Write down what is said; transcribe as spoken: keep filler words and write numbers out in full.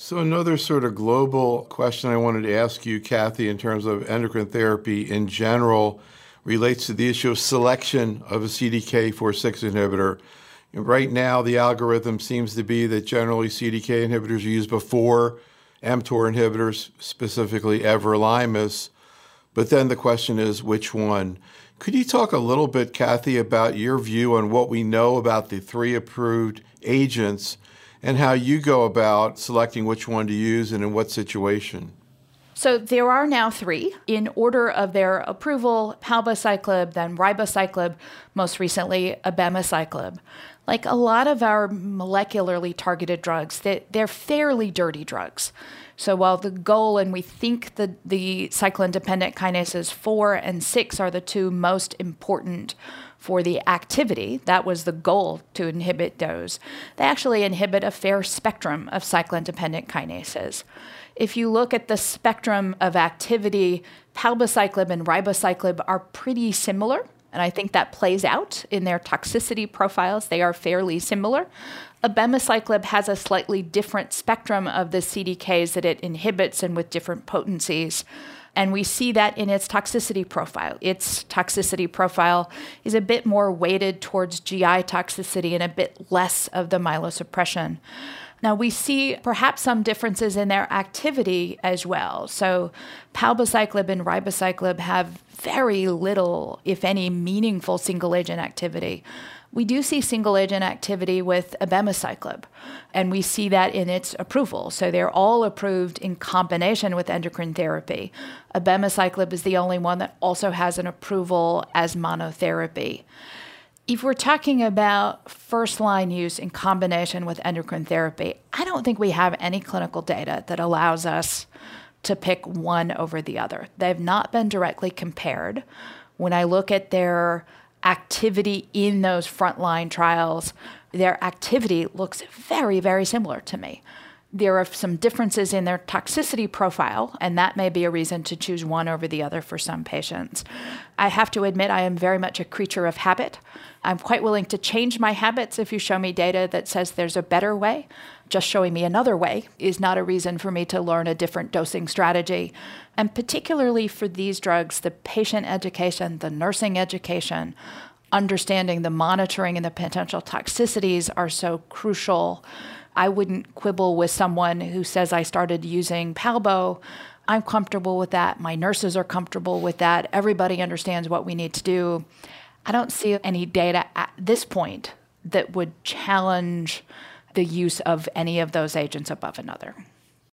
So another sort of global question I wanted to ask you, Kathy, in terms of endocrine therapy in general, relates to the issue of selection of a C D K four six inhibitor. And right now, the algorithm seems to be that generally C D K inhibitors are used before mTOR inhibitors, specifically everolimus. But then the question is, which one? Could you talk a little bit, Kathy, about your view on what we know about the three approved agents and how you go about selecting which one to use and in what situation? So there are now three in order of their approval: palbociclib, then ribociclib, most recently abemaciclib. Like a lot of our molecularly targeted drugs, they, they're fairly dirty drugs. So while the goal, and we think the, the cyclin-dependent kinases four and six are the two most important for the activity, that was the goal to inhibit those, they actually inhibit a fair spectrum of cyclin-dependent kinases. If you look at the spectrum of activity, palbociclib and ribociclib are pretty similar, and I think that plays out in their toxicity profiles. They are fairly similar. Abemaciclib has a slightly different spectrum of the C D Ks that it inhibits and with different potencies. And we see that in its toxicity profile. Its toxicity profile is a bit more weighted towards G I toxicity and a bit less of the myelosuppression. Now, we see perhaps some differences in their activity as well. So palbociclib and ribociclib have very little, if any, meaningful single-agent activity. We do see single-agent activity with abemaciclib, and we see that in its approval. So they're all approved in combination with endocrine therapy. Abemaciclib is the only one that also has an approval as monotherapy. If we're talking about first-line use in combination with endocrine therapy, I don't think we have any clinical data that allows us to pick one over the other. They've not been directly compared. When I look at their activity in those frontline trials, their activity looks very, very similar to me. There are some differences in their toxicity profile, and that may be a reason to choose one over the other for some patients. I have to admit I am very much a creature of habit. I'm quite willing to change my habits if you show me data that says there's a better way. Just showing me another way is not a reason for me to learn a different dosing strategy. And particularly for these drugs, the patient education, the nursing education, understanding the monitoring and the potential toxicities are so crucial. I wouldn't quibble with someone who says, I started using Palbo. I'm comfortable with that. My nurses are comfortable with that. Everybody understands what we need to do. I don't see any data at this point that would challenge the use of any of those agents above another.